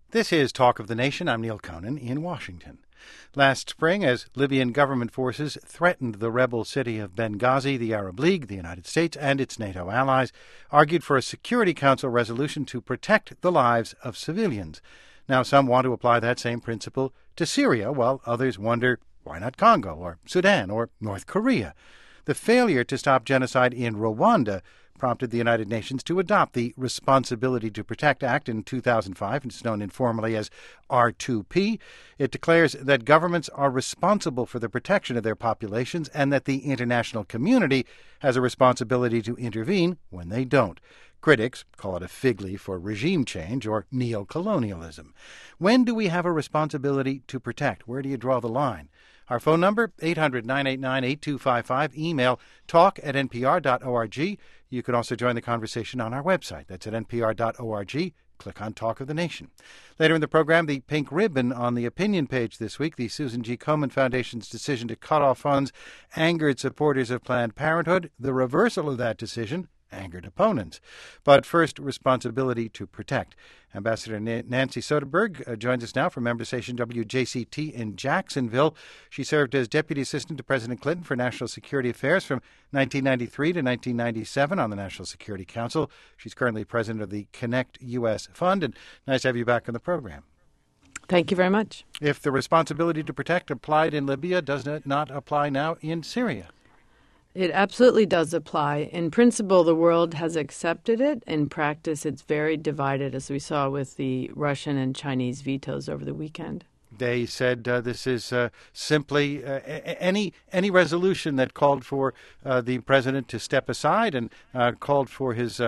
This is Talk of the Nation. I'm Neil Conan in Washington. Last spring, as Libyan government forces threatened the rebel city of Benghazi, the Arab League, the United States, and its NATO allies argued for a Security Council resolution to protect the lives of civilians. Now, some want to apply that same principle to Syria, while others wonder, why not Congo or Sudan or North Korea? The failure to stop genocide in Rwanda prompted the United Nations to adopt the Responsibility to Protect Act in 2005. It's known informally as R2P. It declares that governments are responsible for the protection of their populations and that the international community has a responsibility to intervene when they don't. Critics call it a fig leaf for regime change or neo-colonialism. When do we have a responsibility to protect? Where do you draw the line? Our phone number, 800-989-8255. Email talk@npr.org. You can also join the conversation on our website. That's at npr.org. Click on Talk of the Nation. Later in the program, the pink ribbon on the opinion page this week. The Susan G. Komen Foundation's decision to cut off funds angered supporters of Planned Parenthood. The reversal of that decision angered opponents. But first, responsibility to protect. Ambassador Nancy Soderberg joins us now from member station WJCT in Jacksonville. She served as Deputy Assistant to President Clinton for National Security Affairs from 1993 to 1997 on the National Security Council. She's currently president of the Connect U.S. Fund, and nice to have you back on the program. Thank you very much. If the responsibility to protect applied in Libya, does it not apply now in Syria? It absolutely does apply. In principle, the world has accepted it. In practice, it's very divided, as we saw with the Russian and Chinese vetoes over the weekend. They said this is simply any resolution that called for the president to step aside and called for his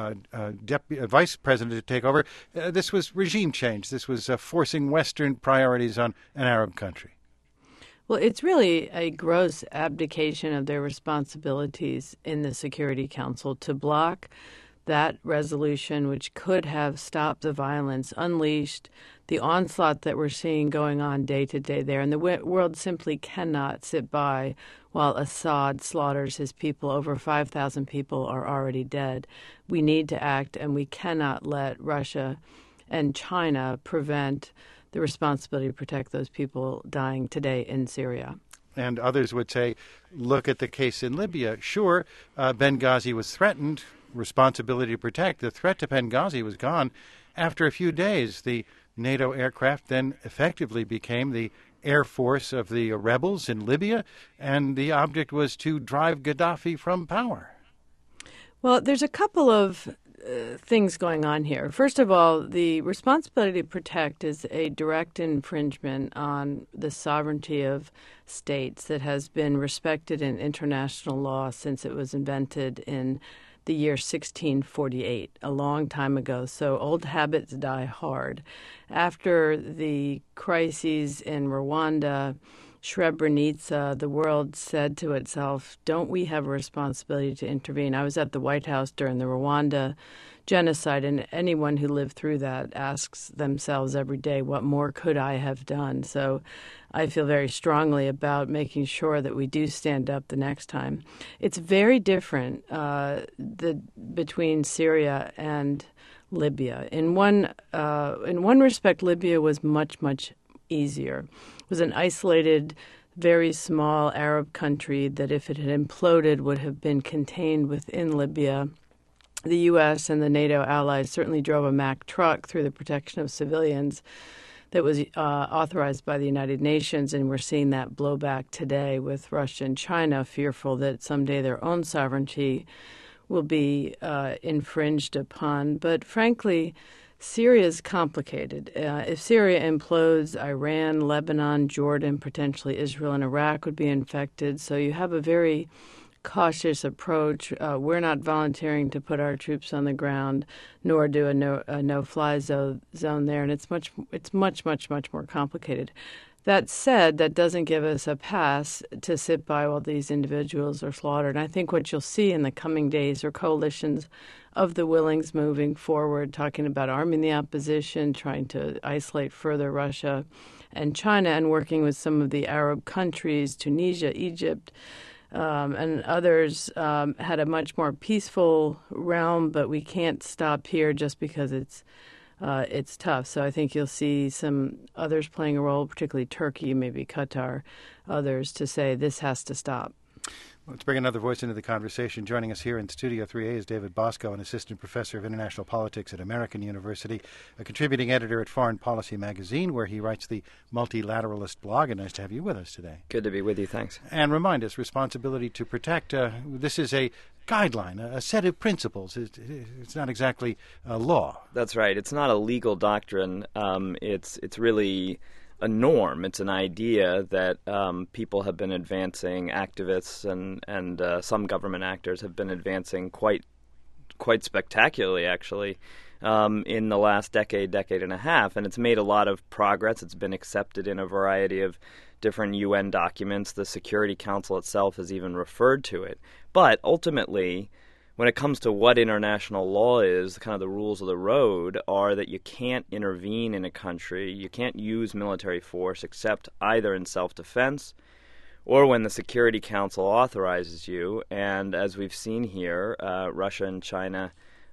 vice president to take over. This was regime change. This was forcing Western priorities on an Arab country. Well, it's really a gross abdication of their responsibilities in the Security Council to block that resolution, which could have stopped the violence, unleashed the onslaught that we're seeing going on day to day there. And the world simply cannot sit by while Assad slaughters his people. Over 5,000 people are already dead. We need to act, and we cannot let Russia and China prevent the responsibility to protect those people dying today in Syria. And others would say, look at the case in Libya. Sure, Benghazi was threatened, responsibility to protect. The threat to Benghazi was gone after a few days. The NATO aircraft then effectively became the air force of the rebels in Libya, and the object was to drive Gaddafi from power. Well, there's a couple of things going on here. First of all, the responsibility to protect is a direct infringement on the sovereignty of states that has been respected in international law since it was invented in the year 1648, a long time ago. So old habits die hard. After the crises in Rwanda, Srebrenica, the world said to itself, don't we have a responsibility to intervene? I was at the White House during the Rwanda genocide, and anyone who lived through that asks themselves every day, what more could I have done? So I feel very strongly about making sure that we do stand up the next time. It's very different between Syria and Libya. In one respect, Libya was much, much easier. It was an isolated, very small Arab country that, if it had imploded, would have been contained within Libya. The U.S. and the NATO allies certainly drove a Mack truck through the protection of civilians that was authorized by the United Nations, and we're seeing that blowback today with Russia and China, fearful that someday their own sovereignty will be infringed upon. But frankly, Syria is complicated. If Syria implodes, Iran, Lebanon, Jordan, potentially Israel and Iraq would be infected. So you have a very cautious approach. We're not volunteering to put our troops on the ground, nor do a no-fly zone there, and it's much more complicated. That said, that doesn't give us a pass to sit by while these individuals are slaughtered. And I think what you'll see in the coming days are coalitions of the willings moving forward, talking about arming the opposition, trying to isolate further Russia and China, and working with some of the Arab countries, Tunisia, Egypt, and others had a much more peaceful realm, but we can't stop here just because it's it's tough. So I think you'll see some others playing a role, particularly Turkey, maybe Qatar, others, to say this has to stop. Let's bring another voice into the conversation. Joining us here in Studio 3A is David Bosco, an assistant professor of international politics at American University, a contributing editor at Foreign Policy magazine, where he writes the Multilateralist blog. And nice to have you with us today. Good to be with you. Thanks. And remind us, responsibility to protect. This is a guideline, a set of principles. It's not exactly a law. That's right. It's not a legal doctrine. It's really a norm. It's an idea that people have been advancing, activists and some government actors have been advancing quite spectacularly, actually, in the last decade and a half. And it's made a lot of progress. It's been accepted in a variety of different UN documents. The Security Council itself has even referred to it. But ultimately, when it comes to what international law is, kind of the rules of the road are that you can't intervene in a country, you can't use military force except either in self-defense or when the Security Council authorizes you. And as we've seen here, Russia and China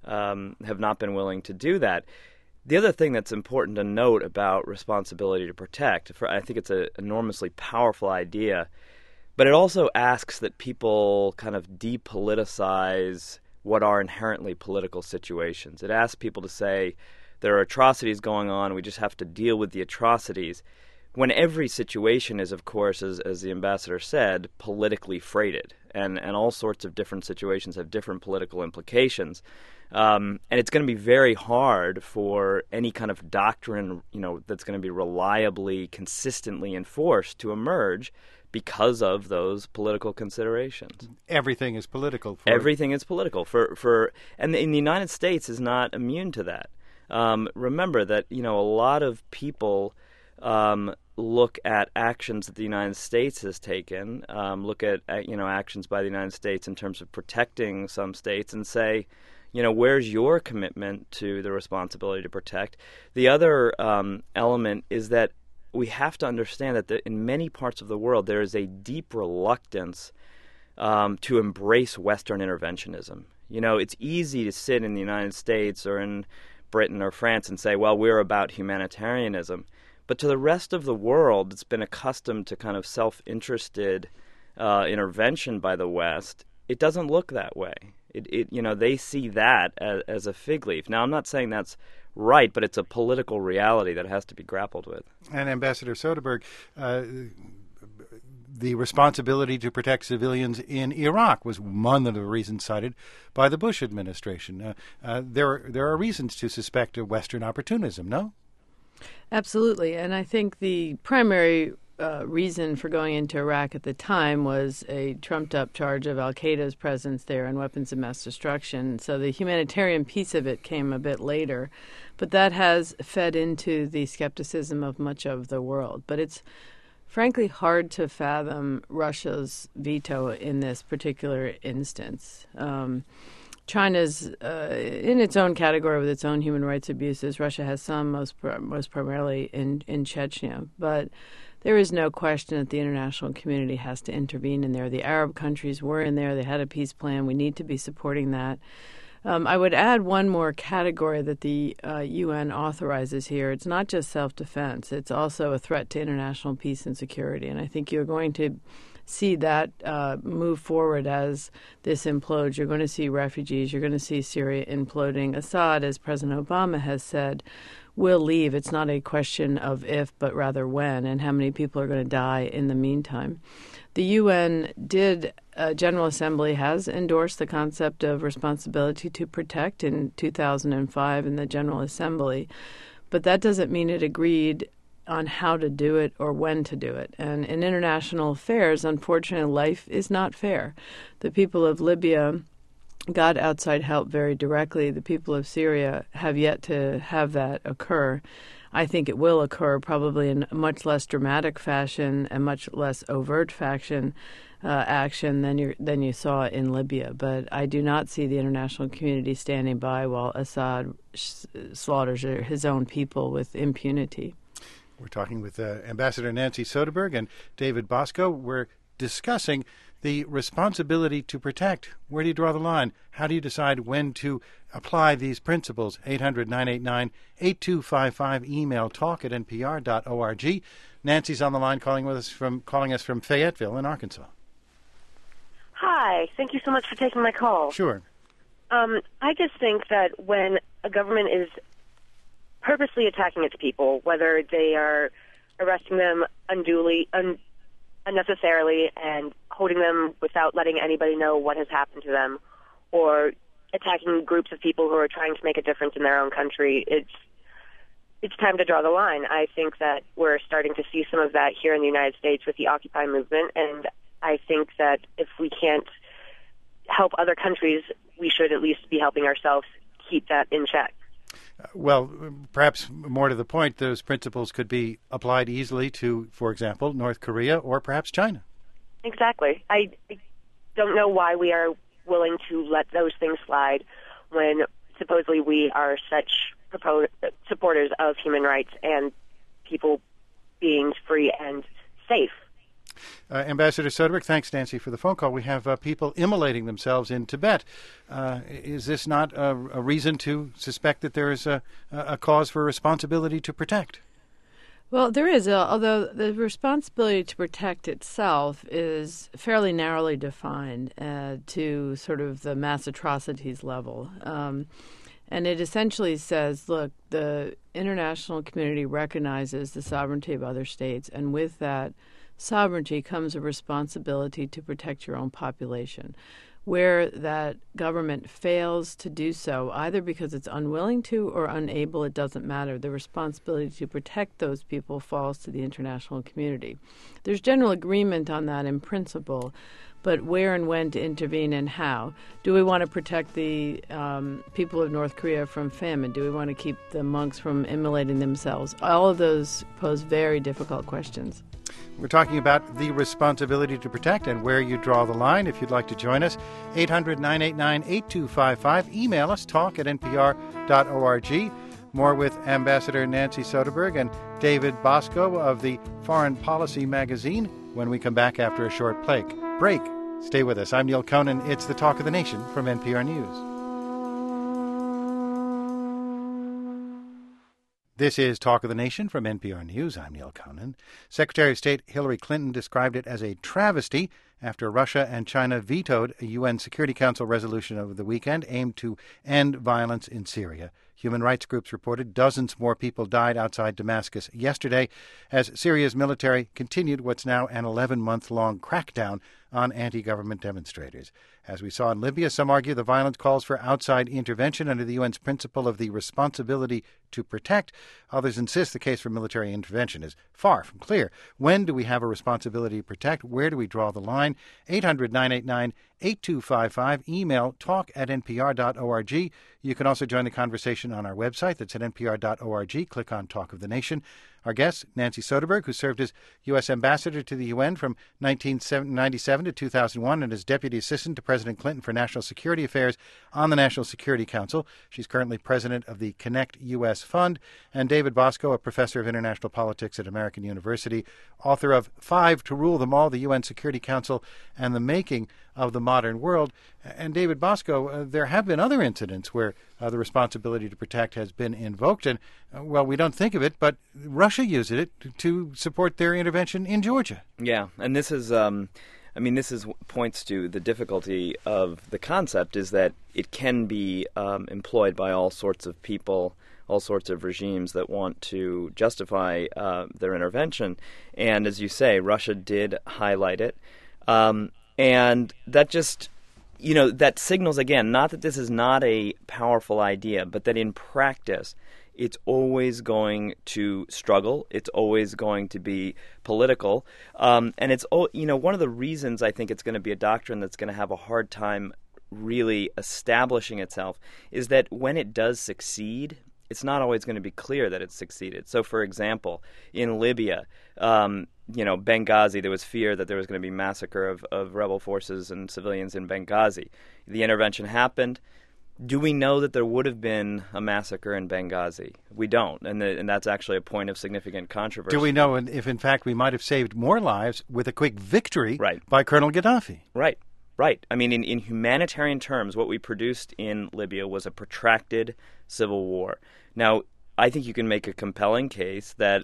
have not been willing to do that. The other thing that's important to note about responsibility to protect, I think it's an enormously powerful idea, but it also asks that people kind of depoliticize what are inherently political situations. It asks people to say there are atrocities going on, we just have to deal with the atrocities, when every situation is, of course, as the ambassador said, politically freighted, and all sorts of different situations have different political implications. And it's going to be very hard for any kind of doctrine, that's going to be reliably, consistently enforced to emerge because of those political considerations. Everything is political. Everything is political. And the United States is not immune to that. Remember that a lot of people look at actions that the United States has taken, look at actions by the United States in terms of protecting some states, and say, where's your commitment to the responsibility to protect? The other element is that we have to understand that in many parts of the world there is a deep reluctance to embrace Western interventionism. It's easy to sit in the United States or in Britain or France and say, well, we're about humanitarianism. But to the rest of the world, it's been accustomed to kind of self-interested intervention by the West. It doesn't look that way. They see that as a fig leaf. Now, I'm not saying that's right, but it's a political reality that has to be grappled with. And Ambassador Soderberg, the responsibility to protect civilians in Iraq was one of the reasons cited by the Bush administration. There are reasons to suspect a Western opportunism, no? Absolutely. And I think the primary reason for going into Iraq at the time was a trumped-up charge of al-Qaeda's presence there and weapons of mass destruction. So the humanitarian piece of it came a bit later. But that has fed into the skepticism of much of the world. But it's frankly hard to fathom Russia's veto in this particular instance. China's in its own category with its own human rights abuses. Russia has some, most primarily in Chechnya. But there is no question that the international community has to intervene in there. The Arab countries were in there. They had a peace plan. We need to be supporting that. I would add one more category that the UN authorizes here. It's not just self-defense. It's also a threat to international peace and security. And I think you're going to see that move forward as this implodes. You're going to see refugees. You're going to see Syria imploding. Assad, as President Obama has said, will leave. It's not a question of if, but rather when, and how many people are going to die in the meantime. The UN General Assembly has endorsed the concept of responsibility to protect in 2005 in the General Assembly, but that doesn't mean it agreed on how to do it or when to do it. And in international affairs, unfortunately, life is not fair. The people of Libya got outside help very directly. The people of Syria have yet to have that occur. I think it will occur probably in a much less dramatic fashion and much less overt action than you saw in Libya. But I do not see the international community standing by while Assad slaughters his own people with impunity. We're talking with Ambassador Nancy Soderberg and David Bosco. We're discussing the responsibility to protect. Where do you draw the line? How do you decide when to apply these principles? 800-989-8255. Email talk@npr.org. Nancy's on the line calling us from Fayetteville in Arkansas. Hi. Thank you so much for taking my call. Sure. I just think that when a government is purposely attacking its people, whether they are arresting them unduly, unnecessarily, and holding them without letting anybody know what has happened to them, or attacking groups of people who are trying to make a difference in their own country, it's time to draw the line. I think that we're starting to see some of that here in the United States with the Occupy movement, and I think that if we can't help other countries, we should at least be helping ourselves keep that in check. Well, perhaps more to the point, those principles could be applied easily to, for example, North Korea or perhaps China. Exactly. I don't know why we are willing to let those things slide when supposedly we are such supporters of human rights and people being free and safe. Ambassador Soderberg, thanks, Nancy, for the phone call. We have people immolating themselves in Tibet. Is this not a reason to suspect that there is a cause for responsibility to protect? Well, there is, although the responsibility to protect itself is fairly narrowly defined to sort of the mass atrocities level. And it essentially says, look, the international community recognizes the sovereignty of other states, and with that sovereignty comes a responsibility to protect your own population. Where that government fails to do so, either because it's unwilling to or unable, it doesn't matter. The responsibility to protect those people falls to the international community. There's general agreement on that in principle, but where and when to intervene and how. Do we want to protect the people of North Korea from famine? Do we want to keep the monks from immolating themselves? All of those pose very difficult questions. We're talking about the responsibility to protect and where you draw the line. If you'd like to join us, 800-989-8255. Email us, talk@npr.org. More with Ambassador Nancy Soderberg and David Bosco of the Foreign Policy magazine when we come back after a short break. Stay with us. I'm Neil Conan. It's the Talk of the Nation from NPR News. This is Talk of the Nation from NPR News. I'm Neil Conan. Secretary of State Hillary Clinton described it as a travesty after Russia and China vetoed a UN Security Council resolution over the weekend aimed to end violence in Syria. Human rights groups reported dozens more people died outside Damascus yesterday as Syria's military continued what's now an 11-month-long crackdown on anti-government demonstrators. As we saw in Libya, some argue the violence calls for outside intervention under the UN's principle of the responsibility to protect. Others insist the case for military intervention is far from clear. When do we have a responsibility to protect? Where do we draw the line? 800-989-8255. Email talk@npr.org. You can also join the conversation on our website. That's at npr.org. Click on Talk of the Nation. Our guest, Nancy Soderberg, who served as U.S. Ambassador to the UN from 1997 to 2001 and as Deputy Assistant to President Clinton for National Security Affairs on the National Security Council. She's currently president of the Connect U.S. Fund. And David Bosco, a professor of international politics at American University, author of Five to Rule Them All, the UN Security Council and the Making of the Modern World. And David Bosco, there have been other incidents where the responsibility to protect has been invoked. And, well, we don't think of it, but Russia used it to support their intervention in Georgia. Yeah, and this is, points to the difficulty of the concept is that it can be employed by all sorts of people, all sorts of regimes that want to justify their intervention. And as you say, Russia did highlight it. And that just, that signals, again, not that this is not a powerful idea, but that in practice, it's always going to struggle. It's always going to be political. And it's, one of the reasons I think it's going to be a doctrine that's going to have a hard time really establishing itself is that when it does succeed, it's not always going to be clear that it's succeeded. So, for example, in Libya, Benghazi, there was fear that there was going to be massacre of rebel forces and civilians in Benghazi. The intervention happened. Do we know that there would have been a massacre in Benghazi? We don't, and that's actually a point of significant controversy. Do we know if, in fact, we might have saved more lives with a quick victory Right. by Colonel Gaddafi? Right. Right. I mean, in humanitarian terms, what we produced in Libya was a protracted civil war. Now, I think you can make a compelling case that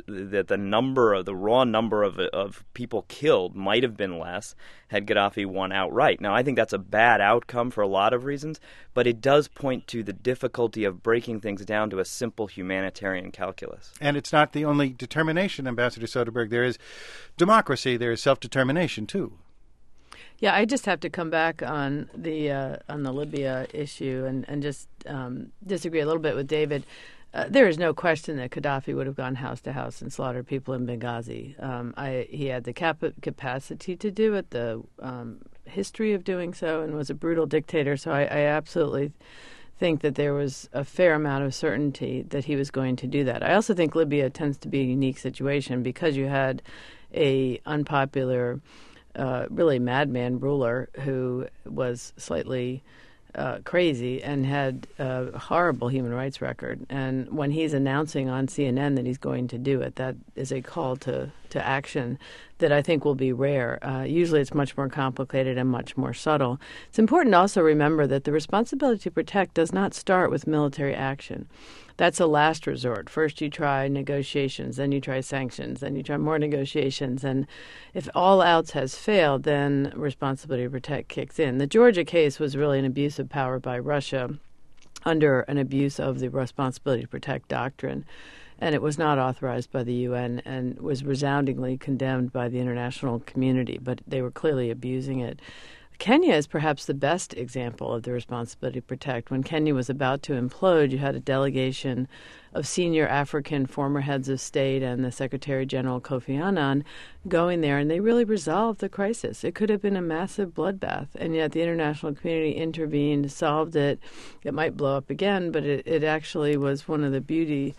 the raw number of people killed might have been less had Gaddafi won outright. Now, I think that's a bad outcome for a lot of reasons, but it does point to the difficulty of breaking things down to a simple humanitarian calculus. And it's not the only determination, Ambassador Soderberg. There is democracy, there is self-determination, too. Yeah, I just have to come back on the Libya issue and just disagree a little bit with David. There is no question that Gaddafi would have gone house to house and slaughtered people in Benghazi. He had the capacity to do it, the history of doing so, and was a brutal dictator. So I absolutely think that there was a fair amount of certainty that he was going to do that. I also think Libya tends to be a unique situation because you had a unpopular, really madman ruler who was slightly crazy and had a horrible human rights record. And when he's announcing on CNN that he's going to do it, that is a call to action that I think will be rare. Usually it's much more complicated and much more subtle. It's important to also remember that the responsibility to protect does not start with military action. That's a last resort. First you try negotiations, then you try sanctions, then you try more negotiations. And if all else has failed, then responsibility to protect kicks in. The Georgia case was really an abuse of power by Russia under an abuse of the responsibility to protect doctrine. And it was not authorized by the UN and was resoundingly condemned by the international community, but they were clearly abusing it. Kenya is perhaps the best example of the responsibility to protect. When Kenya was about to implode, you had a delegation of senior African former heads of state and the Secretary General Kofi Annan going there, and they really resolved the crisis. It could have been a massive bloodbath, and yet the international community intervened, solved it. It might blow up again, but it actually was one of the beauties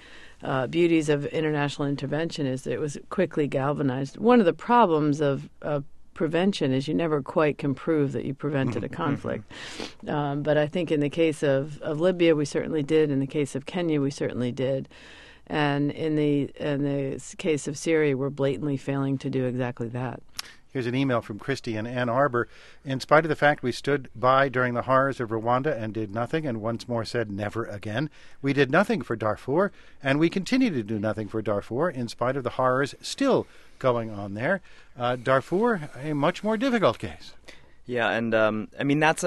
of international intervention is that it was quickly galvanized. One of the problems of prevention is you never quite can prove that you prevented a conflict. But I think in the case of Libya, we certainly did. In the case of Kenya, we certainly did. And in the case of Syria, we're blatantly failing to do exactly that. Here's an email from Christy in Ann Arbor. In spite of the fact we stood by during the horrors of Rwanda and did nothing, and once more said never again, we did nothing for Darfur, and we continue to do nothing for Darfur in spite of the horrors still going on there. Darfur, a much more difficult case. Yeah, and I mean that's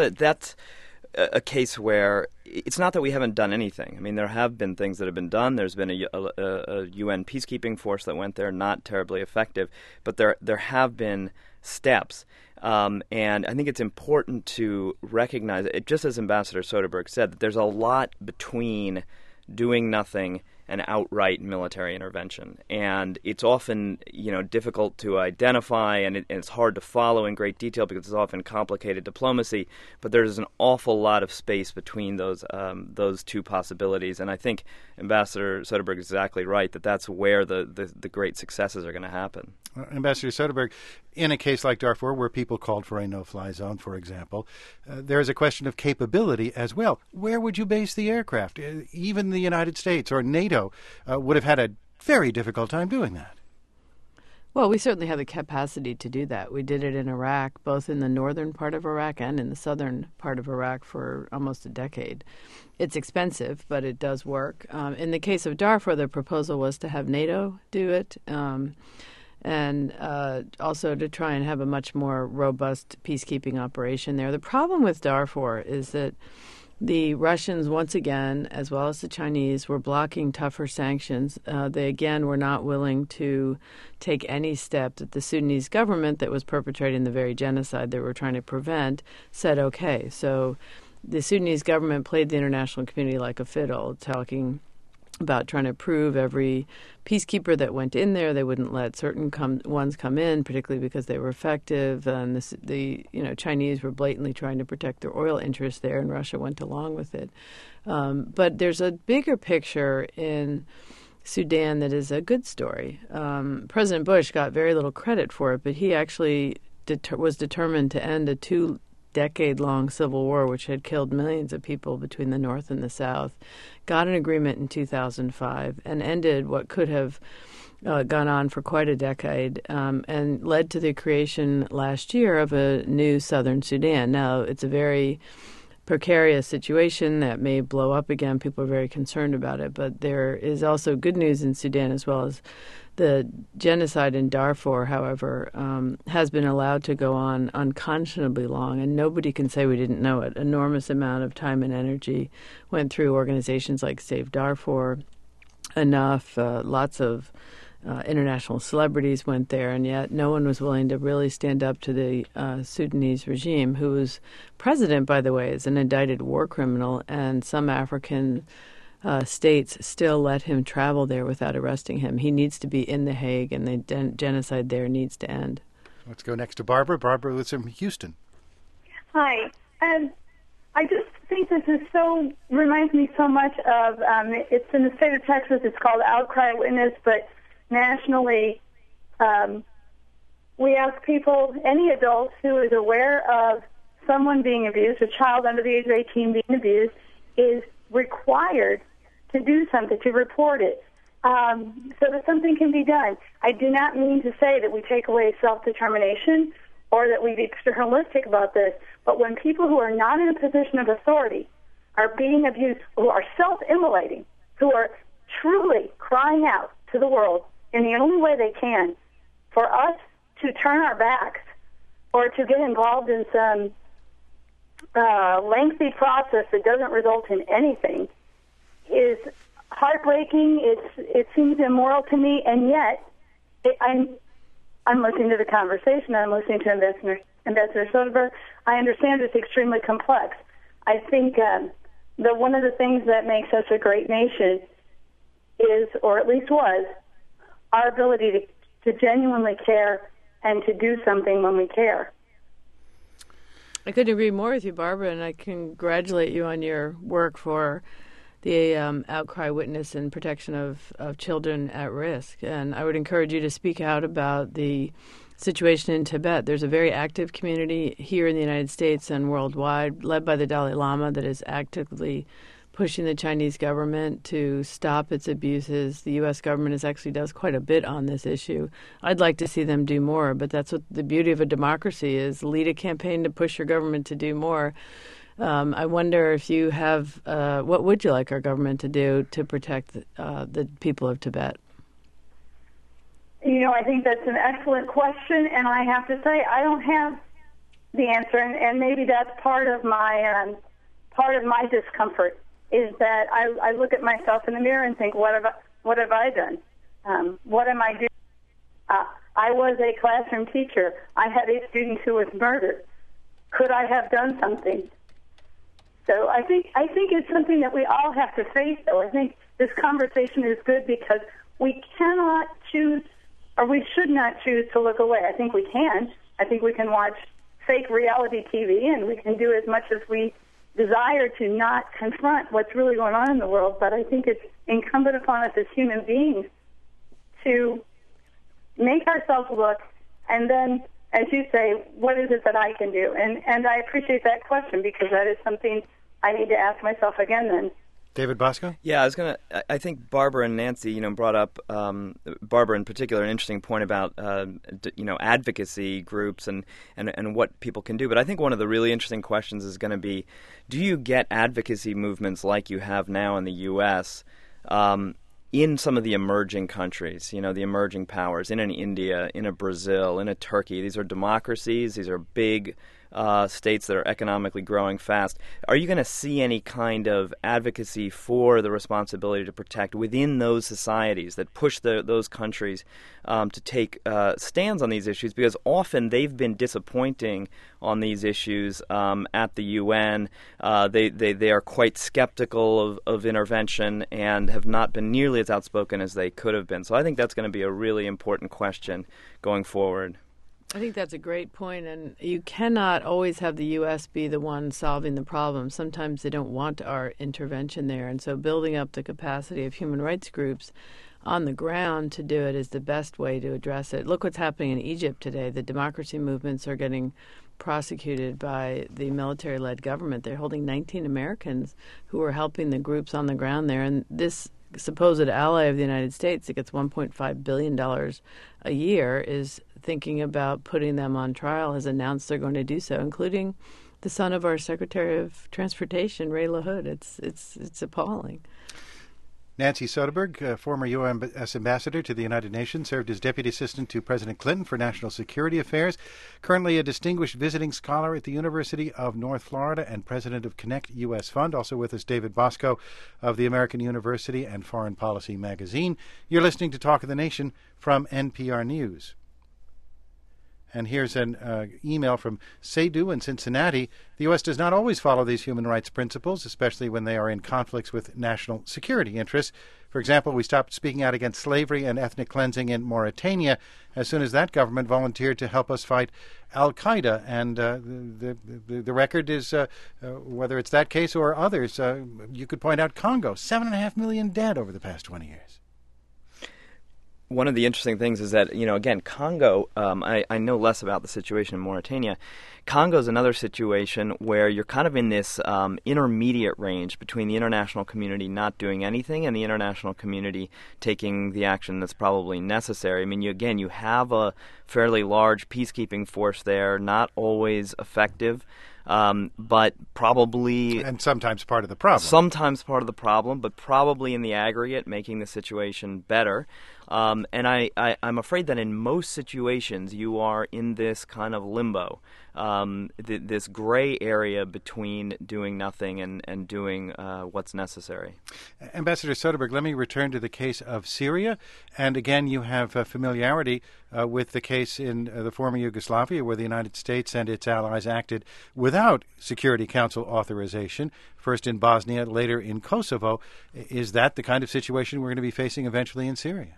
a case where it's not that we haven't done anything. I mean, there have been things that have been done. There's been a UN peacekeeping force that went there, not terribly effective, but there have been steps. And I think it's important to recognize, just as Ambassador Soderberg said, that there's a lot between doing nothing and outright military intervention. And it's often, difficult to identify, and it's hard to follow in great detail because it's often complicated diplomacy. But there's an awful lot of space between those two possibilities. And I think Ambassador Soderberg is exactly right that that's where the great successes are going to happen. Ambassador Soderberg, in a case like Darfur, where people called for a no-fly zone, for example, there is a question of capability as well. Where would you base the aircraft? Even the United States or NATO would have had a very difficult time doing that. Well, we certainly have the capacity to do that. We did it in Iraq, both in the northern part of Iraq and in the southern part of Iraq for almost a decade. It's expensive, but it does work. In the case of Darfur, the proposal was to have NATO do it. And also to try and have a much more robust peacekeeping operation there. The problem with Darfur is that the Russians, once again, as well as the Chinese, were blocking tougher sanctions. They, again, were not willing to take any step that the Sudanese government that was perpetrating the very genocide they were trying to prevent said, okay. So the Sudanese government played the international community like a fiddle, talking about trying to prove every peacekeeper that went in there. They wouldn't let certain ones come in, particularly because they were effective. And the Chinese were blatantly trying to protect their oil interests there, and Russia went along with it. But there's a bigger picture in Sudan that is a good story. President Bush got very little credit for it, but he actually was determined to end a decade-long civil war, which had killed millions of people between the North and the South, got an agreement in 2005 and ended what could have gone on for quite a decade, and led to the creation last year of a new Southern Sudan. Now, it's a very precarious situation that may blow up again. People are very concerned about it, but there is also good news in Sudan as well. As the genocide in Darfur, however, has been allowed to go on unconscionably long, and nobody can say we didn't know it. Enormous amount of time and energy went through organizations like Save Darfur, Enough, lots of international celebrities went there, and yet no one was willing to really stand up to the Sudanese regime, whose president, by the way, is an indicted war criminal, and some African states still let him travel there without arresting him. He needs to be in The Hague, and the genocide there needs to end. Let's go next to Barbara. Barbara lives in Houston. Hi. I just think this is reminds me so much of, it's in the state of Texas, it's called Outcry Witness, but nationally, we ask people, any adult who is aware of someone being abused, a child under the age of 18 being abused, is required to do something, to report it, so that something can be done. I do not mean to say that we take away self-determination or that we be paternalistic about this, but when people who are not in a position of authority are being abused, who are self-immolating, who are truly crying out to the world in the only way they can, for us to turn our backs or to get involved in some lengthy process that doesn't result in anything is heartbreaking. It seems immoral to me, and yet I'm listening to the conversation. I'm listening to Ambassador Soderberg. I understand it's extremely complex. I think that one of the things that makes us a great nation is, or at least was, our ability to genuinely care and to do something when we care. I couldn't agree more with you, Barbara, and I congratulate you on your work for the Outcry Witness and protection of children at risk. And I would encourage you to speak out about the situation in Tibet. There's a very active community here in the United States and worldwide, led by the Dalai Lama, that is actively pushing the Chinese government to stop its abuses. The U.S. government actually does quite a bit on this issue. I'd like to see them do more, but that's what the beauty of a democracy is. Lead a campaign to push your government to do more. I wonder if you have, what would you like our government to do to protect the people of Tibet? You know, I think that's an excellent question, and I have to say I don't have the answer, and maybe that's part of my discomfort. Is that I look at myself in the mirror and think, what have I done? What am I doing? I was a classroom teacher. I had a student who was murdered. Could I have done something? So I think it's something that we all have to face, though. I think this conversation is good because we cannot choose, or we should not choose to look away. I think we can. I think we can watch fake reality TV, and we can do as much as we desire to not confront what's really going on in the world, but I think it's incumbent upon us as human beings to make ourselves look, and then, as you say, what is it that I can do? And I appreciate that question because that is something I need to ask myself again then. David Bosco? Yeah, I think Barbara and Nancy, brought up, Barbara in particular, an interesting point about, advocacy groups and what people can do. But I think one of the really interesting questions is going to be, do you get advocacy movements like you have now in the U.S., in some of the emerging countries, the emerging powers, in an India, in a Brazil, in a Turkey? These are democracies. These are big states that are economically growing fast. Are you going to see any kind of advocacy for the responsibility to protect within those societies that push those countries to take stands on these issues? Because often they've been disappointing on these issues at the UN. They are quite skeptical of intervention and have not been nearly as outspoken as they could have been. So I think that's going to be a really important question going forward. I think that's a great point, and you cannot always have the U.S. be the one solving the problem. Sometimes they don't want our intervention there, and so building up the capacity of human rights groups on the ground to do it is the best way to address it. Look what's happening in Egypt today. The democracy movements are getting prosecuted by the military-led government. They're holding 19 Americans who are helping the groups on the ground there, and this supposed ally of the United States that gets $1.5 billion a year is thinking about putting them on trial, has announced they're going to do so, including the son of our Secretary of Transportation, Ray LaHood. It's appalling. Nancy Soderberg, former U.S. ambassador to the United Nations, served as deputy assistant to President Clinton for national security affairs, currently a distinguished visiting scholar at the University of North Florida and president of Connect U.S. Fund. Also with us, David Bosco of the American University and Foreign Policy magazine. You're listening to Talk of the Nation from NPR News. And here's an email from Seydu in Cincinnati. The U.S. does not always follow these human rights principles, especially when they are in conflicts with national security interests. For example, we stopped speaking out against slavery and ethnic cleansing in Mauritania as soon as that government volunteered to help us fight al-Qaeda. And the record is, whether it's that case or others, you could point out Congo, 7.5 million dead over the past 20 years. One of the interesting things is that, again, Congo, I know less about the situation in Mauritania. Congo is another situation where you're kind of in this intermediate range between the international community not doing anything and the international community taking the action that's probably necessary. I mean, you have a fairly large peacekeeping force there, not always effective. But probably... And sometimes part of the problem. Sometimes part of the problem, but probably in the aggregate making the situation better. And I'm afraid that in most situations you are in this kind of limbo, this gray area between doing nothing and doing what's necessary. Ambassador Soderberg, let me return to the case of Syria. And again, you have familiarity with the case in the former Yugoslavia, where the United States and its allies acted without Security Council authorization, first in Bosnia, later in Kosovo. Is that the kind of situation we're going to be facing eventually in Syria?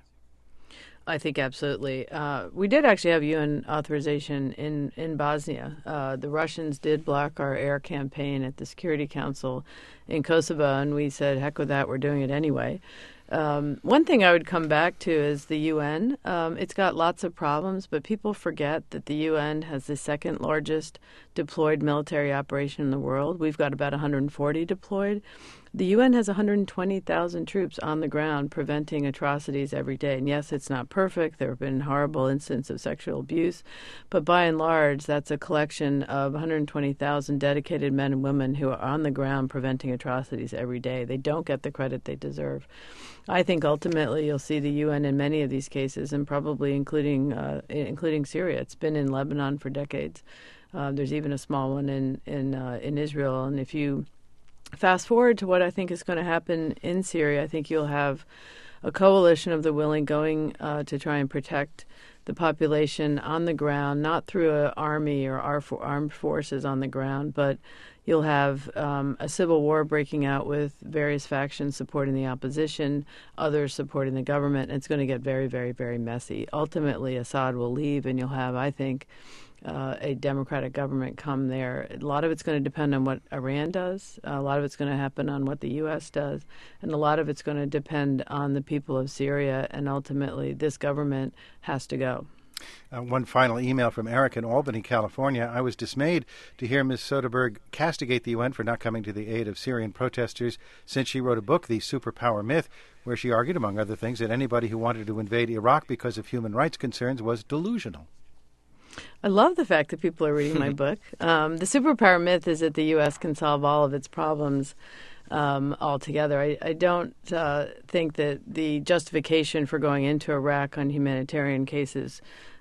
I think absolutely. We did actually have UN authorization in Bosnia. The Russians did block our air campaign at the Security Council in Kosovo, and we said, heck with that, we're doing it anyway. One thing I would come back to is the UN. It's got lots of problems, but people forget that the UN has the second largest deployed military operation in the world. We've got about 140 deployed. The UN has 120,000 troops on the ground preventing atrocities every day. And yes, it's not perfect. There have been horrible incidents of sexual abuse. But by and large, that's a collection of 120,000 dedicated men and women who are on the ground preventing atrocities every day. They don't get the credit they deserve. I think ultimately you'll see the UN in many of these cases, and probably including Syria. It's been in Lebanon for decades. There's even a small one in Israel. And if you fast forward to what I think is going to happen in Syria, I think you'll have a coalition of the willing going to try and protect the population on the ground, not through an army or armed forces on the ground, but you'll have a civil war breaking out with various factions supporting the opposition, others supporting the government, and it's going to get very, very, very messy. Ultimately, Assad will leave, and you'll have, I think, a democratic government come there. A lot of it's going to depend on what Iran does. A lot of it's going to happen on what the U.S. does. And a lot of it's going to depend on the people of Syria. And ultimately, this government has to go. One final email from Eric in Albany, California. I was dismayed to hear Ms. Soderberg castigate the UN for not coming to the aid of Syrian protesters since she wrote a book, The Superpower Myth, where she argued, among other things, that anybody who wanted to invade Iraq because of human rights concerns was delusional. I love the fact that people are reading my book. The superpower myth is that the U.S. can solve all of its problems altogether. I don't think that the justification for going into Iraq on humanitarian cases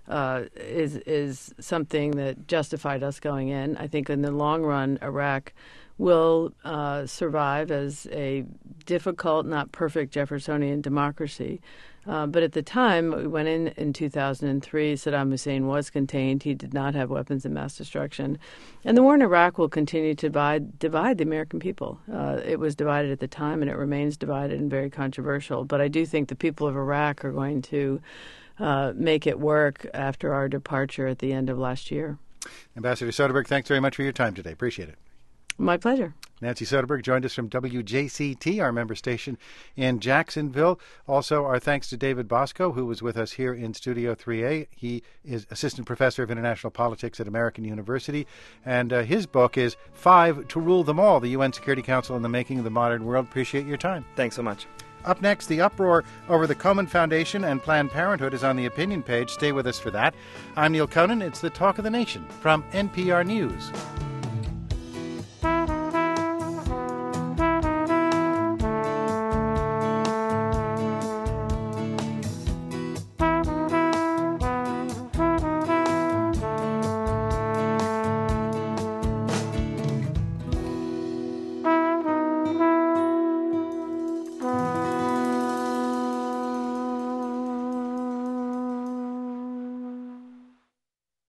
is something that justified us going in. I think in the long run, Iraq will survive as a difficult, not perfect Jeffersonian democracy. But at the time, we went in 2003, Saddam Hussein was contained. He did not have weapons of mass destruction. And the war in Iraq will continue to divide the American people. It was divided at the time, and it remains divided and very controversial. But I do think the people of Iraq are going to make it work after our departure at the end of last year. Ambassador Soderberg, thanks very much for your time today. Appreciate it. My pleasure. Nancy Soderberg joined us from WJCT, our member station in Jacksonville. Also, our thanks to David Bosco, who was with us here in Studio 3A. He is Assistant Professor of International Politics at American University, and his book is 5 to Rule Them All, the UN Security Council and the Making of the Modern World. Appreciate your time. Thanks so much. Up next, the uproar over the Komen Foundation and Planned Parenthood is on the opinion page. Stay with us for that. I'm Neil Conan. It's the Talk of the Nation from NPR News.